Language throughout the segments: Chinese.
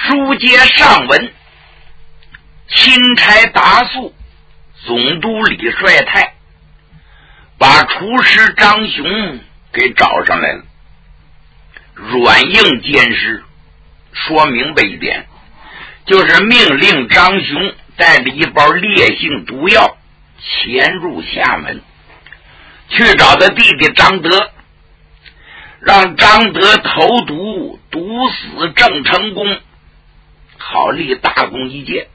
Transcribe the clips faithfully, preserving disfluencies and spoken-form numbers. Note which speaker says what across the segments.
Speaker 1: 书接上文，钦差达素总督李帅泰把厨师张雄给找上来了，软硬兼施，说明白一点，就是命令张雄带着一包烈性毒药潜入厦门，去找他弟弟张德，让张德投毒毒死郑成功，好立大功一件。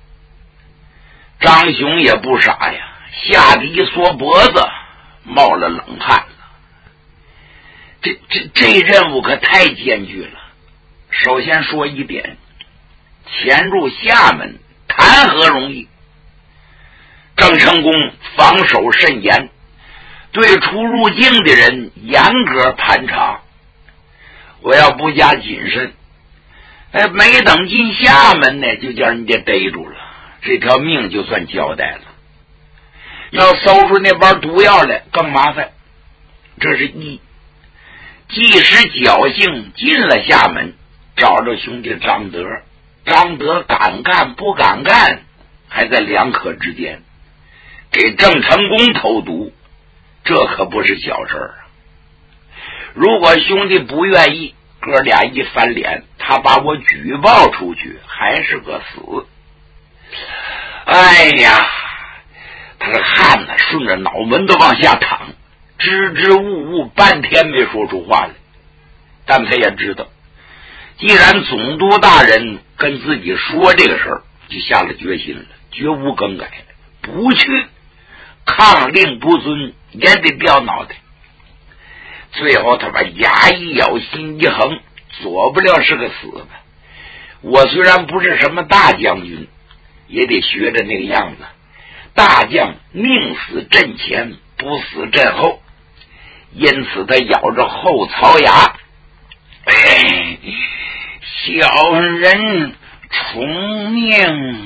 Speaker 1: 张雄也不傻呀，吓得一缩脖子，冒了冷汗了。这这这任务可太艰巨了。首先说一点，潜入厦门谈何容易？郑成功防守甚严，对出入境的人严格盘查。我要不加谨慎，哎，没等进厦门呢，就叫人家逮住了，这条命就算交代了。要搜出那包毒药来更麻烦，这是一。即使侥幸进了厦门，找着兄弟张德，张德敢干不敢干，还在两可之间。给郑成功投毒，这可不是小事儿啊！如果兄弟不愿意，哥俩一翻脸，他把我举报出去，还是个死。哎呀，他的汗呢顺着脑门子往下淌，支支吾吾半天没说出话来。但他也知道，既然总督大人跟自己说这个事儿，就下了决心了，绝无更改，不去抗令不遵也得掉脑袋。最后他把牙一咬，心一横，左不了是个死吧。我虽然不是什么大将军，也得学着那个样子，大将宁死阵前，不死阵后。因此他咬着后槽牙，哎，小人从命，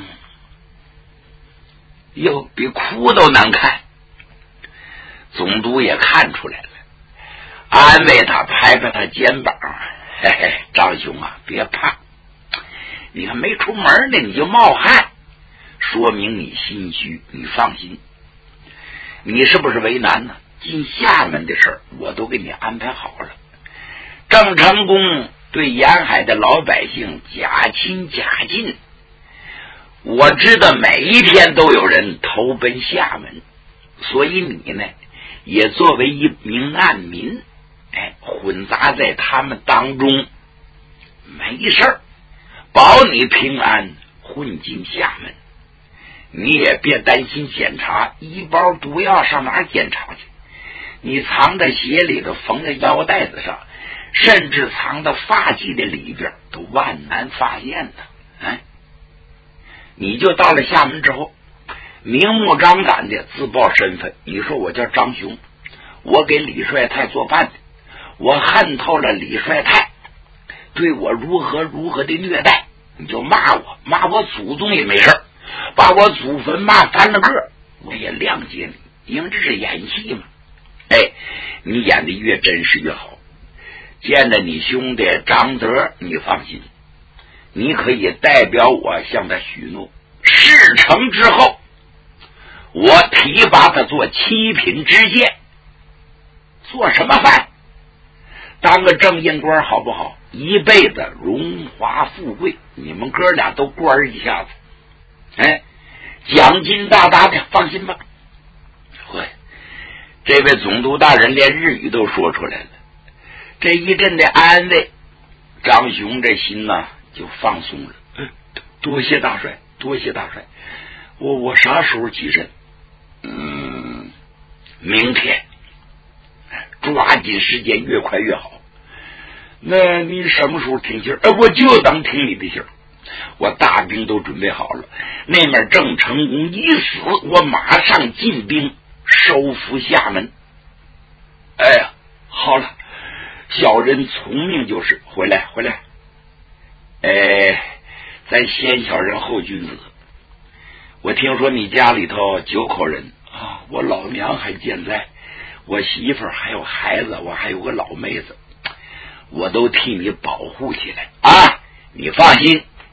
Speaker 1: 哟，比哭都难看。总督也看出来了，安慰他，拍拍他肩膀，嘿嘿，张兄啊，别怕，你还没出门呢，你就冒汗，说明你心虚，你放心。你是不是为难呢？进厦门的事儿我都给你安排好了。郑成功对沿海的老百姓假亲假近，我知道每一天都有人投奔厦门，所以你呢也作为一名难民，哎，混杂在他们当中，没事儿，保你平安混进厦门。你也别担心检查，一包毒药上哪儿检查去？你藏在鞋里头，缝在腰带子上，甚至藏到发髻的里边，都万难发现的。哎，你就到了厦门之后，明目张胆的自报身份，你说我叫张雄，我给李帅泰做伴的，我恨透了李帅泰对我如何如何的虐待，你就骂我，骂我祖宗也没事，把我祖坟骂翻了个，我也谅解你，因为这是演戏嘛。哎，你演的越真实越好。见着你兄弟张德，你放心，你可以代表我向他许诺，事成之后我提拔他做七品知县。做什么饭？当个正印官好不好？一辈子荣华富贵，你们哥俩都官一下子，哎，奖金大大的，放心吧。会，这位总督大人连日语都说出来了，这一阵的安慰，张雄这心呢就放松了。嗯，多谢大帅，多谢大帅，我我啥时候起身？嗯，明天，抓紧时间，越快越好。那你什么时候听信儿？哎，我就等听你的信儿。我大兵都准备好了，那面郑成功一死，我马上进兵收复厦门。哎呀，好了，小人从命就是。回来回来，哎，咱先小人后君子。我听说你家里头九口人啊，我老娘还健在，我媳妇儿还有孩子，我还有个老妹子，我都替你保护起来啊！你放心，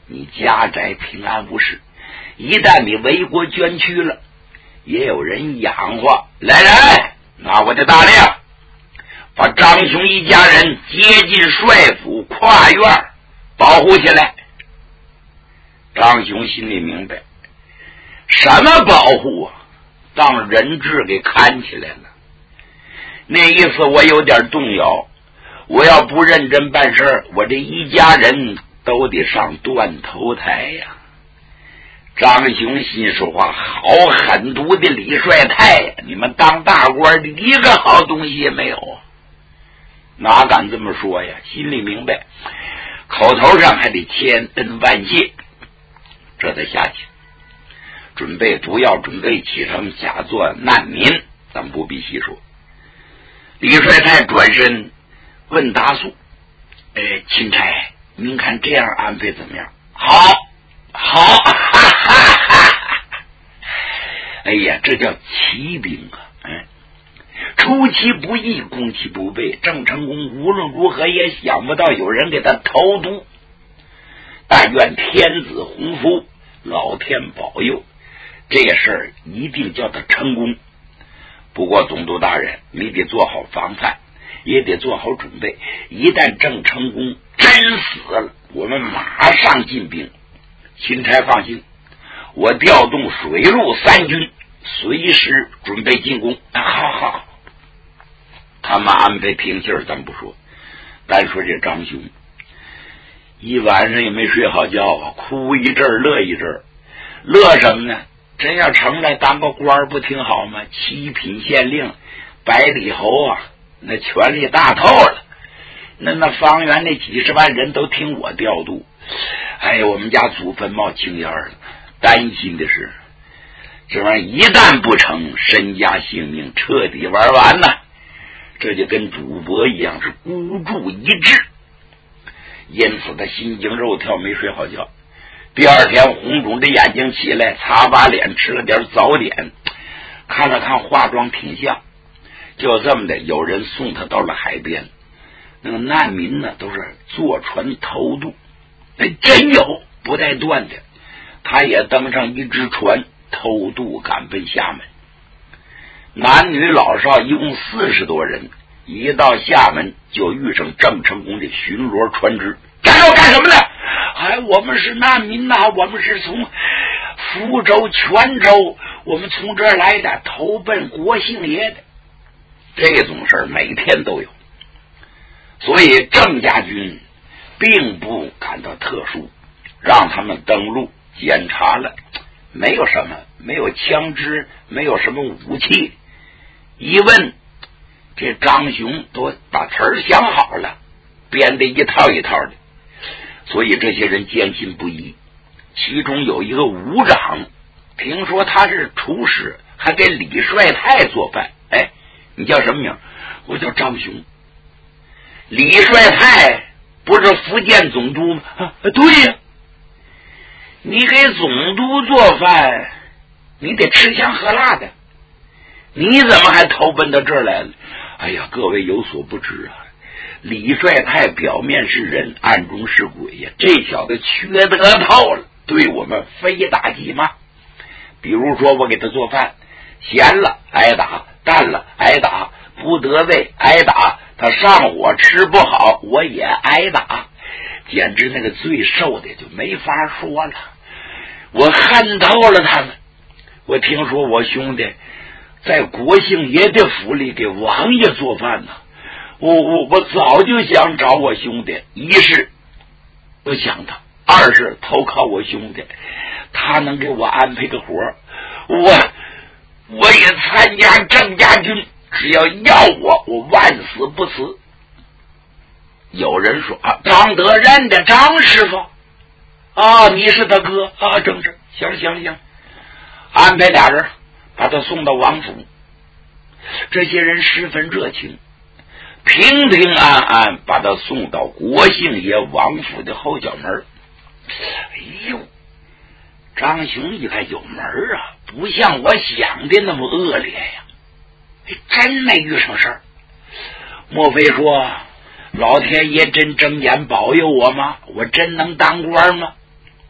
Speaker 1: 你家宅平安无事，一旦你为国捐躯了，也有人养活。来人，拿我的大令，把张雄一家人接进帅府跨院保护起来。张雄心里明白，什么保护啊？当人质给看起来了。那意思我有点动摇，我要不认真办事，我这一家人都得上断头台呀。张雄心说话，好狠毒的李帅太呀！你们当大官的一个好东西也没有啊！哪敢这么说呀？心里明白，口头上还得千恩万谢。这才下去准备毒药，准备启程，假作难民，咱不必细说。李帅太转身问达素：“哎，钦差，您看这样安排怎么样？”“好，好，哈哈哈！哎呀，这叫骑兵啊！嗯，出其不意，攻其不备。郑成功无论如何也想不到有人给他投毒。但愿天子洪福，老天保佑，这事儿一定叫他成功。不过总督大人，你得做好防范，也得做好准备。一旦郑成功真死了，我们马上进兵。钦差放心，我调动水陆三军，随时准备进攻。啊，好好好。他们安排平信儿咱不说，单说这张雄，一晚上也没睡好觉啊，哭一阵乐一阵。乐什么呢？真要成来当个官不挺好吗？七品县令，百里侯啊，那权力大透了。那那方圆那几十万人都听我调度。哎呀，我们家祖坟冒青烟了。担心的是，这玩意一旦不成，身家性命彻底玩完了。这就跟赌博一样，是孤注一掷。因此他心惊肉跳，没睡好觉。第二天红肿着眼睛起来，擦把脸，吃了点早点，看了看化妆挺像。就这么的，有人送他到了海边。那个难民呢，都是坐船偷渡，哎，真有不带断的。他也登上一只船，偷渡赶奔厦门。男女老少一共四十多人，一到厦门就遇上郑成功的巡逻船只。干要干什么呢？哎，我们是难民呐、啊，我们是从福州、泉州，我们从这儿来的，投奔国姓爷的。这种事儿每天都有，所以郑家军并不感到特殊，让他们登陆检查了，没有什么，没有枪支，没有什么武器。一问，这张雄都把词儿想好了，编的一套一套的，所以这些人坚信不疑。其中有一个武长，听说他是厨师，还给李帅太做饭。哎，你叫什么名？我叫张雄。李帅太不是福建总督吗？啊，对呀。你给总督做饭，你得吃香喝辣的，你怎么还投奔到这儿来了？哎呀，各位有所不知啊，李帅太表面是人，暗中是鬼呀，这小子缺德透了，对我们非打即骂。比如说我给他做饭，咸了挨打，淡了挨打，不得胃挨打，他上火吃不好我也挨打，简直那个最受的就没法说了。我恨透了他们。我听说我兄弟在国姓爷的府里给王爷做饭呢，我我我早就想找我兄弟，一是我想他，二是投靠我兄弟，他能给我安排个活，我我也参加郑家军，只要要我，我万死不辞。有人说啊，张德任的张师傅啊，你是他哥啊，正是，行了行了行了，安排俩人把他送到王府。这些人十分热情，平平安安把他送到国姓爷王府的后角门。哎呦，张雄一看有门啊，不像我想的那么恶劣呀，真没遇上事儿。莫非说老天爷真睁眼保佑我吗？我真能当官吗？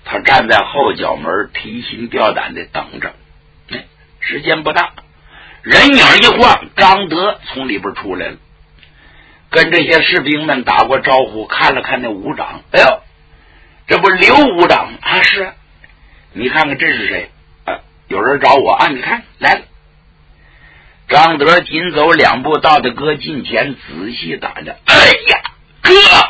Speaker 1: 他站在后角门，提心吊胆的等着。哎，时间不大，人影一晃，张德从里边出来了，跟这些士兵们打过招呼，看了看那武长，哎呦，这不刘武长啊？是啊，你看看这是谁？啊，有人找我啊？你看来了。张德紧走两步到他哥近前，仔细打量。哎呀，哥，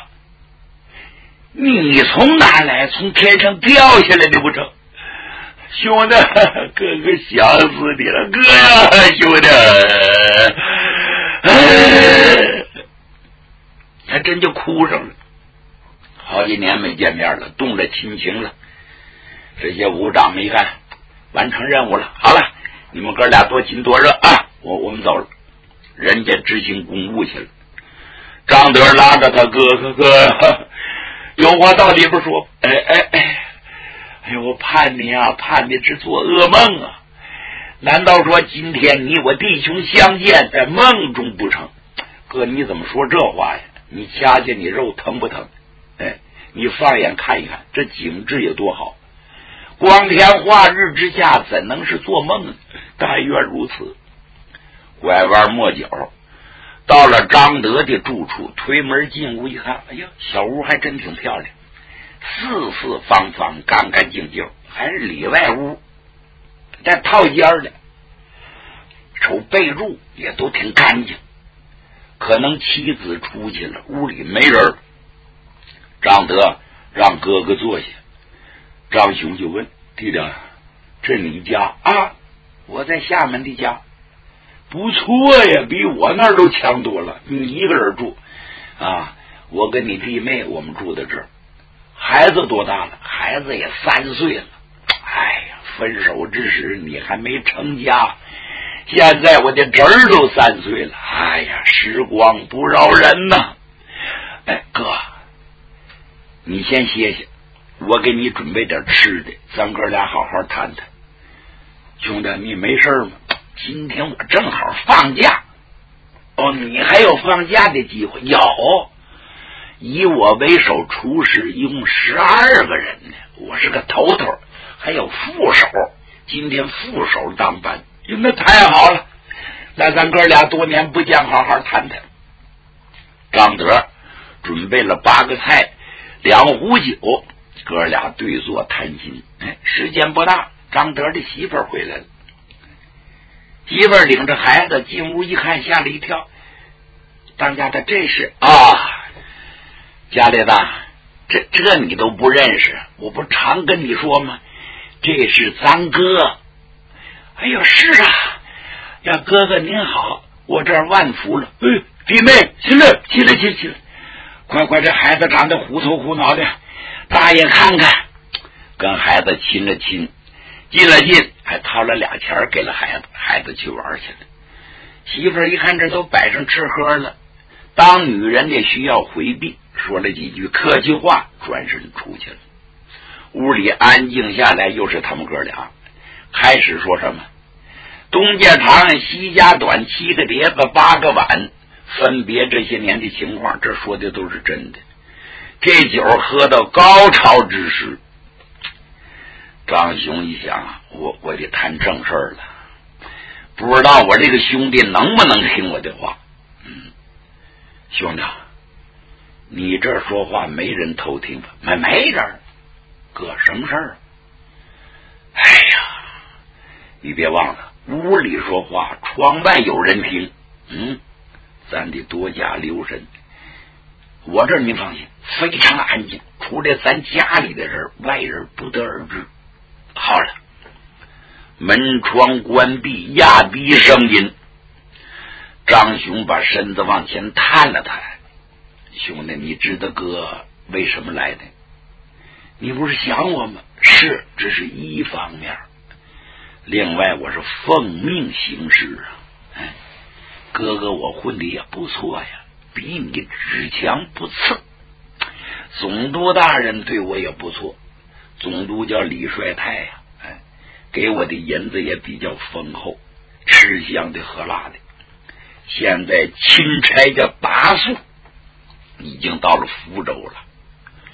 Speaker 1: 你从哪来？从天上掉下来的不成？兄弟，哥哥想死你了，哥呀，兄弟！哎，还真就哭上了。好几年没见面了，动了亲情了。这些武长们一看，完成任务了，好了，你们哥俩多亲多热啊！我我们走了，人家执行公务去了。张德拉着他哥哥哥，有话到里边说。哎哎哎，哎呦，我盼你啊，盼你是做噩梦啊！难道说今天你我弟兄相见在梦中不成？哥，你怎么说这话呀？你掐掐你肉疼不疼？哎，你放眼看一看，这景致有多好！光天化日之下，怎能是做梦呢？但愿如此。拐弯抹角到了张德的住处，推门进屋一看，哎呀，小屋还真挺漂亮，四四方方，干干净净，还是里外屋，带套间的，瞅被褥也都挺干净。可能妻子出去了，屋里没人。张德让哥哥坐下，张雄就问弟弟，这你家啊？我在厦门的家。不错呀，比我那儿都强多了。你一个人住啊？我跟你弟妹我们住在这儿。孩子多大了？孩子也三岁了。哎呀，分手之时你还没成家，现在我的侄儿都三岁了。哎呀，时光不饶人呐！哎，哥，你先歇歇，我给你准备点吃的，咱哥俩好好谈谈。兄弟，你没事吗？今天我正好放假。哦，你还有放假的机会？有，以我为首，厨师一共十二个人呢，我是个头头，还有副手，今天副手当班，那太好了。那咱哥俩多年不见，好好谈谈。张德准备了八个菜，两壶酒，哥俩对坐谈心。哎，时间不大，张德的媳妇儿回来了。媳妇儿领着孩子进屋一看，吓了一跳。当家的，这是啊，家里的，这这你都不认识？我不常跟你说吗？这是咱哥。哎呦，是啊，呀，哥哥您好，我这儿万福了。哎，弟妹，起来，起来，起来，起来，快快，这孩子长得糊头糊脑的，大爷看看。跟孩子亲了亲，进了进，还掏了俩钱给了孩子，孩子去玩去了。媳妇儿一看这都摆上吃喝了，当女人的需要回避，说了几句客气话，转身出去了。屋里安静下来，又是他们哥俩开始说什么东家长西家短，七个碟子八个碗，分别这些年的情况，这说的都是真的。这酒喝到高潮之时，张雄一想啊，我我得谈正事了，不知道我这个兄弟能不能听我的话。嗯，兄弟，你这说话没人偷听吧？没没人。哥，什么事儿？哎呀，你别忘了，屋里说话，窗外有人听。嗯，咱得多加留神。我这儿你放心，非常安静，除了咱家里的人，外人不得而知。好了，门窗关闭，压低声音。张雄把身子往前探了探。兄弟，你知道哥为什么来的？你不是想我吗？是，这是一方面。另外，我是奉命行事啊。哎，哥哥我混的也不错呀，比你只强不次。总督大人对我也不错，总督叫李帅泰呀，哎，给我的银子也比较丰厚，吃香的喝辣的。现在钦差的拔肃已经到了福州了，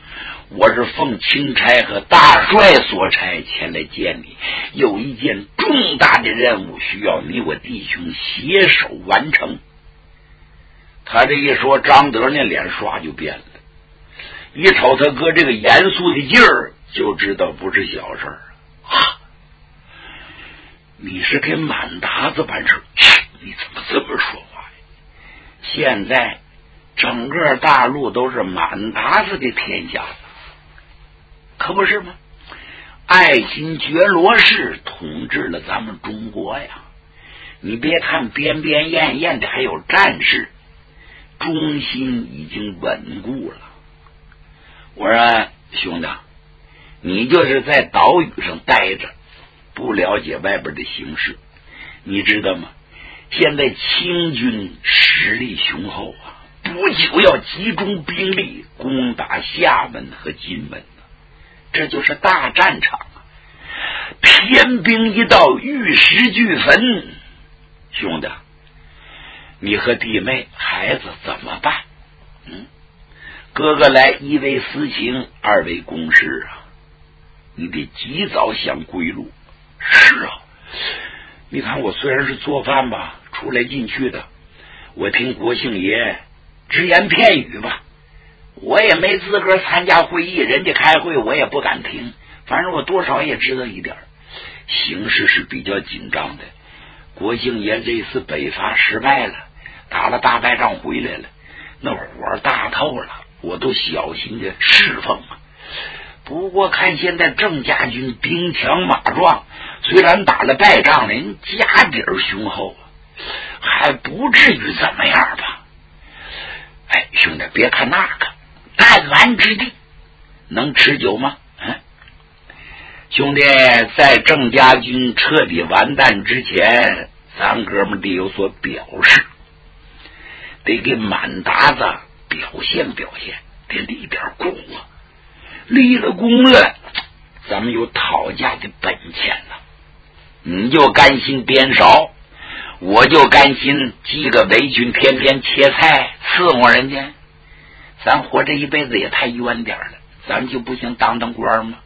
Speaker 1: 我是奉钦差和大帅所差前来见你，有一件重大的任务需要你我弟兄携手完成。他这一说，张德那脸刷就变了，一瞅他哥这个严肃的劲儿，就知道不是小事儿啊！你是给满达子办事？你怎么这么说话呀？现在整个大陆都是满达子的天下了，可不是吗？爱新觉罗氏统治了咱们中国呀！你别看边边艳艳的还有战事，中心已经稳固了。我说兄弟，你就是在岛屿上待着，不了解外边的形势。你知道吗？现在清军实力雄厚啊，不久要集中兵力攻打厦门和金门，这就是大战场啊！天兵一到，玉石俱焚。兄弟，你和弟妹孩子怎么办？嗯，哥哥来，一为私情，二为公事啊！你得及早想归路。是啊，你看我虽然是做饭吧，出来进去的，我听国姓爷只言片语吧，我也没资格参加会议，人家开会我也不敢听，反正我多少也知道一点，形势是比较紧张的。国姓爷这次北伐失败了，打了大败仗回来了，那火大透了，我都小心的侍奉啊。不过看现在郑家军兵强马壮，虽然打了败仗，人家底儿雄厚，还不至于怎么样吧？哎，兄弟，别看那个弹丸之地能持久吗？嗯，兄弟，在郑家军彻底完蛋之前，咱哥们得有所表示，得给满达子表现表现，得立点功啊！立了功了，咱们有讨价的本钱了。你就甘心边少，我就甘心系个围裙，天天切菜伺候人家。咱活这一辈子也太冤点了，咱就不行当当官吗？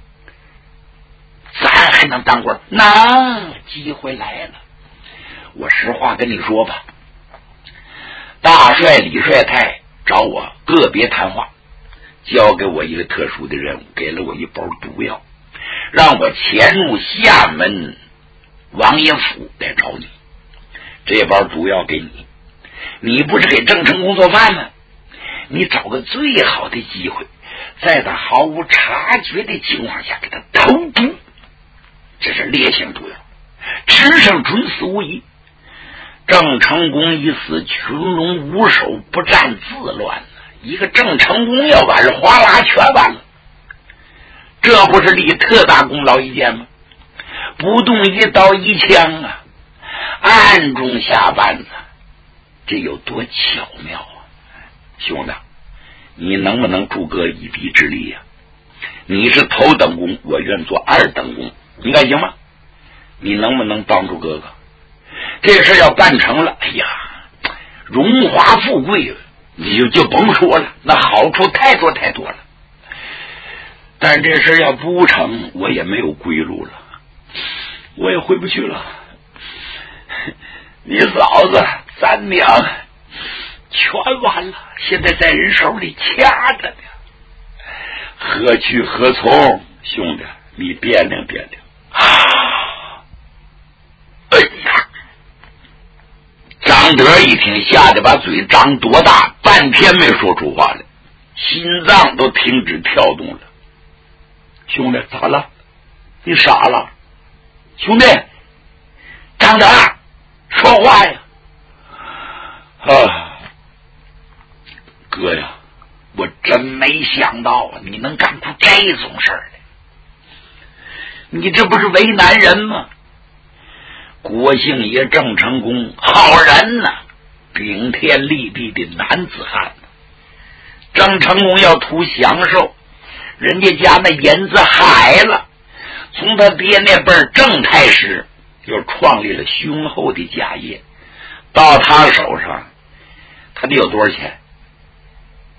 Speaker 1: 咱还能当官？能，机会来了。我实话跟你说吧，大帅李帅泰找我个别谈话，交给我一个特殊的任务，给了我一包毒药，让我潜入厦门王爷府来找你。这包毒药给你，你不是给郑成功做饭吗？你找个最好的机会，在他毫无察觉的情况下给他投毒，这是烈性毒药，吃上准死无疑。郑成功一死，群龙无首，不战自乱，一个郑成功要完了，哗啦全完了。这不是立特大功劳一件吗？不动一刀一枪啊，暗中下绊子，这有多巧妙啊！兄弟，你能不能助哥一臂之力呀、啊？你是头等功，我愿做二等功，你看行吗？你能不能帮助哥哥？这事要办成了，哎呀，荣华富贵你就就甭说了，那好处太多太多了。但这事要不成，我也没有归路了，我也回不去了。你嫂子咱娘全完了，现在在人手里掐着呢，何去何从？兄弟，你掂量掂量啊！哎呀！张德一听，吓得把嘴张多大，半天没说出话来，心脏都停止跳动了。兄弟，咋了？你傻了？兄弟，张德，说话呀！啊，哥呀，我真没想到啊，你能干出这种事儿来！你这不是为难人吗？国姓爷郑成功好人呐、啊，顶天立地的男子汉。郑成功要图享受，人家家那银子海了，从他爹那辈郑太师又创立了雄厚的家业，到他手上他得有多少钱？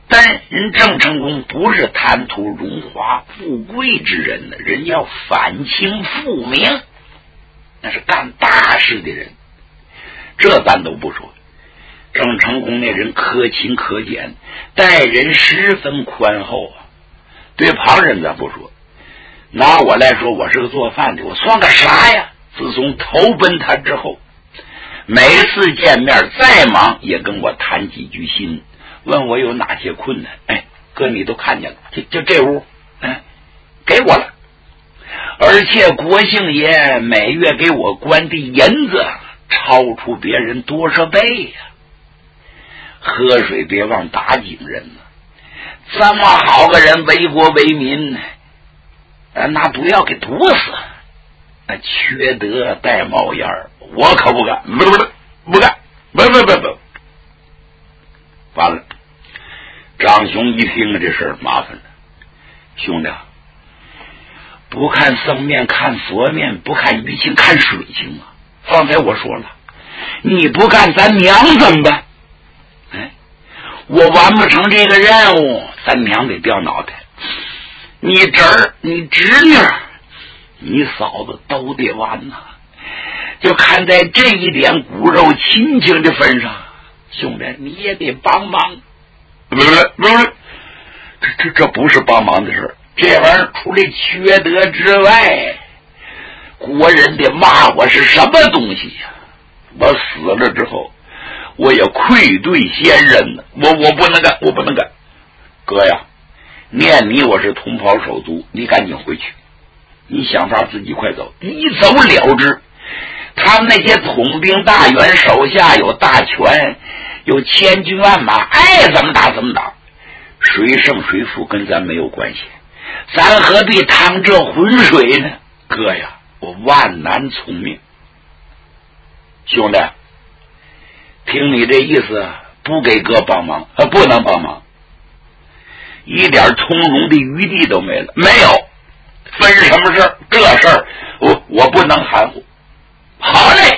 Speaker 1: 但人郑成功不是贪图荣华富贵之人呢，人要反清复明，那是干大事的人，这咱都不说。郑成功那人可勤可俭，待人十分宽厚啊。对旁人咱不说，拿我来说，我是个做饭的，我算个啥呀？自从投奔他之后，每次见面再忙也跟我谈几句心，问我有哪些困难。哎，哥你都看见了，就就这屋，哎，给我了。而且国姓爷每月给我关的银子超出别人多少倍呀、啊！喝水别忘打井人呢，这么好个人为国为民，那不要给毒死，那缺德带冒烟，我可不干，不不不干，不不不不，完了。张雄一听这事儿麻烦了，兄弟，不看僧面看佛面，不看鱼情看水情啊！方才我说了，你不干咱娘怎么办？哎，我完不成这个任务，咱娘得掉脑袋。你侄儿、你侄女、你嫂子都得完呐！就看在这一点骨肉亲情的份上，兄弟你也得帮忙。不是不是，这这这不是帮忙的事，这玩意儿除了缺德之外，国人得骂我是什么东西呀、啊？我死了之后，我也愧对先人呢，我我不能干，我不能干。哥呀，念你我是同袍手足，你赶紧回去，你想法自己快走，一走了之。他们那些统兵大员手下有大权，有千军万马，爱怎么打怎么打，谁胜谁负跟咱没有关系，咱何必趟这浑水呢？哥呀，我万难从命。兄弟，听你这意思，不给哥帮忙，呃，不能帮忙，一点从容的余地都没了。没有，分什么事儿？这事儿我我不能含糊。好嘞，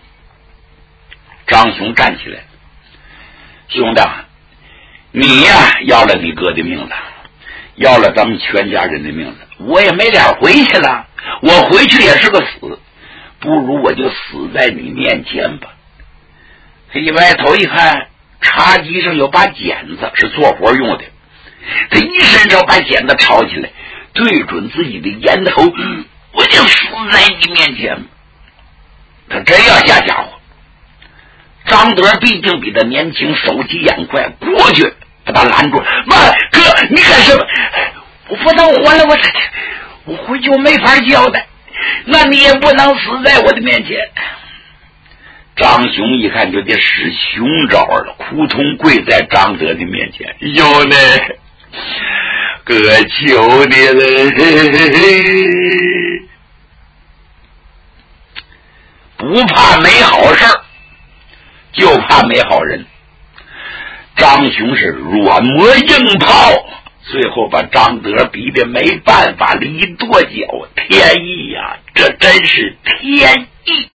Speaker 1: 张雄站起来，兄弟，你呀要了你哥的命了，要了咱们全家人的命了，我也没脸回去了，我回去也是个死，不如我就死在你面前吧。他一歪头一看，茶几上有把剪子，是做活用的，他一伸手把剪子抄起来，对准自己的咽头，我就死在你面前。他真要下家伙，张德毕竟比他年轻，手疾眼快，过去把他拦住。妈，哥，你干什么？我不能活了，我我回去我没法交代，那你也不能死在我的面前。张雄一看就得使熊招了，扑通跪在张德的面前，兄弟，哥求你了，嘿嘿嘿，不怕没好事，就怕没好人。张雄是软磨硬泡，最后把张德逼得没办法了，一跺脚，天意呀，这真是天意。